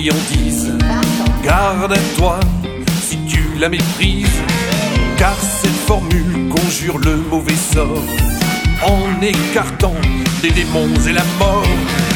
friandise. Garde à toi si tu la méprises, car cette formule conjure le mauvais sort en écartant les démons et la mort.